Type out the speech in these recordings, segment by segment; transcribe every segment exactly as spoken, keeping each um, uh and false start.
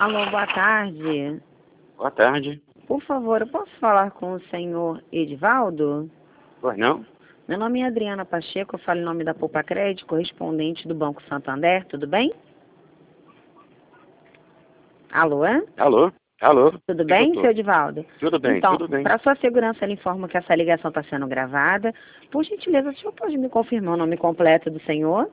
Alô, boa tarde. Boa tarde. Por favor, eu posso falar com o senhor Edivaldo? Pois não? Meu nome é Adriana Pacheco, eu falo em nome da Poupa Crédito, correspondente do Banco Santander, tudo bem? Alô, é? Alô? Alô? Tudo Aqui bem, que eu seu tô. Edivaldo? Tudo bem, Então, tudo bem. para sua segurança, eu lhe informo que essa ligação está sendo gravada. Por gentileza, o senhor pode me confirmar o nome completo do senhor?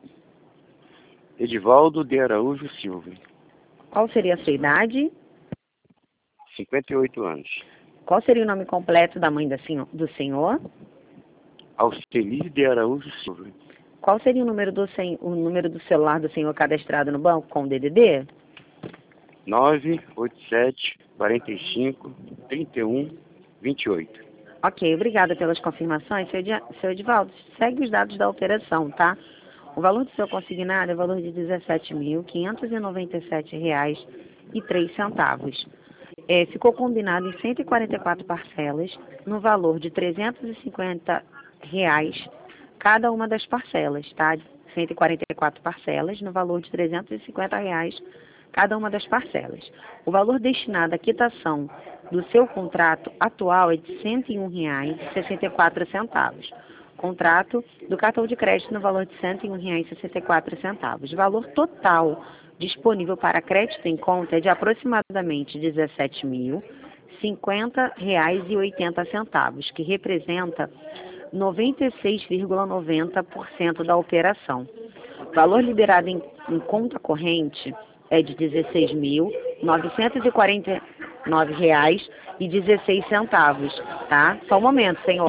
Edivaldo de Araújo Silva, Qual seria a sua idade? cinquenta e oito anos. Qual seria o nome completo da mãe da senho- do senhor? Alceli de Araújo Silva. Qual seria o número do, sen- o número do celular do senhor cadastrado no banco com D D D? nove oito sete, quarenta e cinco, trinta e um, vinte e oito. Ok, obrigada pelas confirmações. Seu, Edi- seu Edivaldo, segue os dados da operação, tá? O valor do seu consignado é o valor de dezessete mil quinhentos e noventa e sete reais e três centavos. É, ficou combinado em cento e quarenta e quatro parcelas, no valor de trezentos e cinquenta reais cada uma das parcelas, tá? cento e quarenta e quatro parcelas, no valor de trezentos e cinquenta reais cada uma das parcelas. O valor destinado à quitação do seu contrato atual é de cento e um reais e sessenta e quatro centavos. Contrato do cartão de crédito no valor de cento e um reais e sessenta e quatro centavos. O valor total disponível para crédito em conta é de aproximadamente dezessete mil e cinquenta reais e oitenta centavos, que representa noventa e seis vírgula noventa por cento da operação. O valor liberado em, em conta corrente é de dezesseis mil novecentos e quarenta e nove reais e dezesseis centavos, tá? Só um momento, senhor.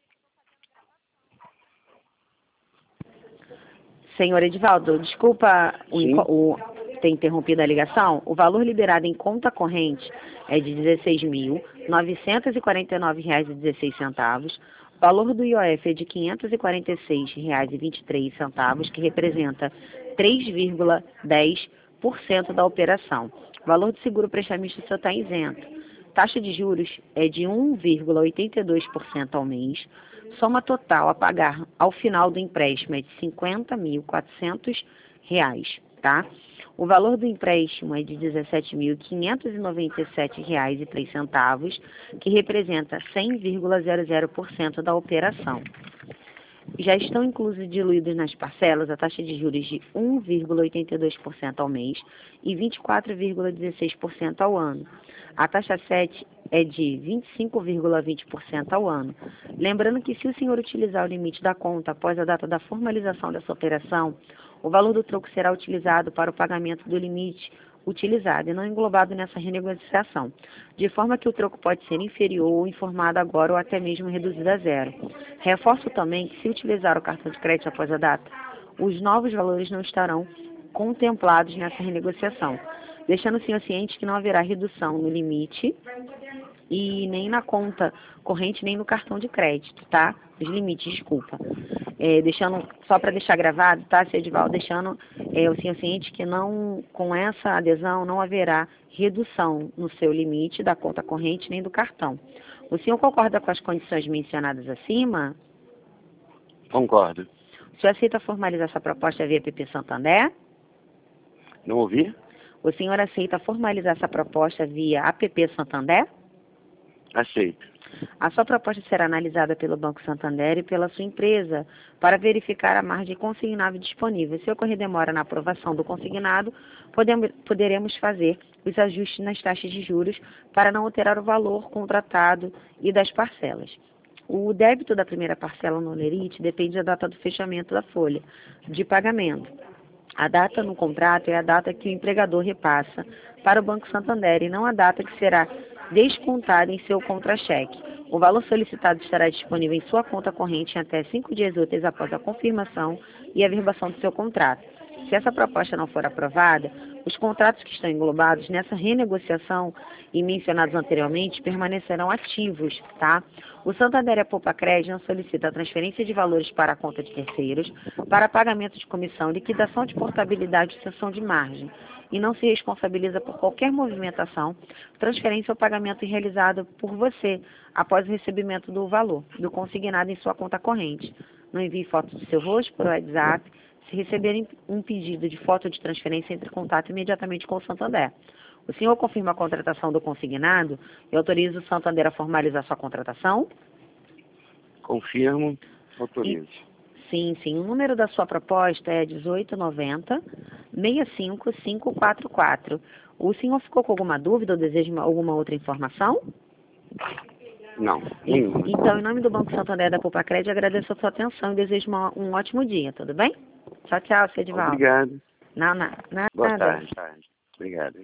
Senhor Edivaldo, desculpa o, Sim. o, ter interrompido a ligação. O valor liberado em conta corrente é de dezesseis mil novecentos e quarenta e nove reais e dezesseis centavos. O valor do I O F é de quinhentos e quarenta e seis reais e vinte e três centavos, que representa três vírgula dez por cento da operação. O valor do seguro prestamista só está isento. Taxa de juros é de um vírgula oitenta e dois por cento ao mês. Soma total a pagar ao final do empréstimo é de cinquenta mil e quatrocentos reais, tá? O valor do empréstimo é de dezessete mil quinhentos e noventa e sete reais e três centavos, que representa cem vírgula zero zero por cento da operação. Já estão inclusos diluídos nas parcelas a taxa de juros de um vírgula oitenta e dois por cento ao mês e vinte e quatro vírgula dezesseis por cento ao ano. A taxa sete é de vinte e cinco vírgula vinte por cento ao ano. Lembrando que se o senhor utilizar o limite da conta após a data da formalização dessa operação, o valor do troco será utilizado para o pagamento do limite utilizado e não englobado nessa renegociação, de forma que o troco pode ser inferior ou informado agora ou até mesmo reduzido a zero. Reforço também que se utilizar o cartão de crédito após a data, os novos valores não estarão contemplados nessa renegociação, deixando o senhor ciente que não haverá redução no limite e nem na conta corrente, nem no cartão de crédito, tá? Os limites, desculpa. É, deixando, só para deixar gravado, tá, seu Edivaldo, deixando é, o senhor ciente que não, com essa adesão não haverá redução no seu limite da conta corrente nem do cartão. O senhor concorda com as condições mencionadas acima? Concordo. O senhor aceita formalizar essa proposta via P P Santander? Não ouvi? O senhor aceita formalizar essa proposta via A P P Santander? Aceito. A sua proposta será analisada pelo Banco Santander e pela sua empresa para verificar a margem consignável disponível. Se ocorrer demora na aprovação do consignado, podemos, poderemos fazer os ajustes nas taxas de juros para não alterar o valor contratado e das parcelas. O débito da primeira parcela no Lerite depende da data do fechamento da folha de pagamento. A data no contrato é a data que o empregador repassa para o Banco Santander e não a data que será descontada em seu contra-cheque. O valor solicitado estará disponível em sua conta corrente em até cinco dias úteis após a confirmação e averbação do seu contrato. Se essa proposta não for aprovada, os contratos que estão englobados nessa renegociação e mencionados anteriormente permanecerão ativos, tá? O Santander e a Poupa Crédito não solicita a transferência de valores para a conta de terceiros, para pagamento de comissão, liquidação de portabilidade e cessão de margem, e não se responsabiliza por qualquer movimentação, transferência ou pagamento realizado por você após o recebimento do valor do consignado em sua conta corrente. Não envie fotos do seu rosto por WhatsApp. Se receberem um pedido de foto de transferência, entre em contato imediatamente com o Santander. O senhor confirma a contratação do consignado e autoriza o Santander a formalizar sua contratação? Confirmo, autorizo. Sim, sim. O número da sua proposta é dezoito noventa, seis cinco cinco quatro quatro. O senhor ficou com alguma dúvida ou deseja alguma outra informação? Não, E- nenhuma. Então, em nome do Banco Santander da Pulpacred, agradeço a sua atenção e desejo uma- um ótimo dia, tudo bem? Tchau, tchau, seu Edivaldo. Obrigado. Não, não, Boa nada. tarde. Obrigado.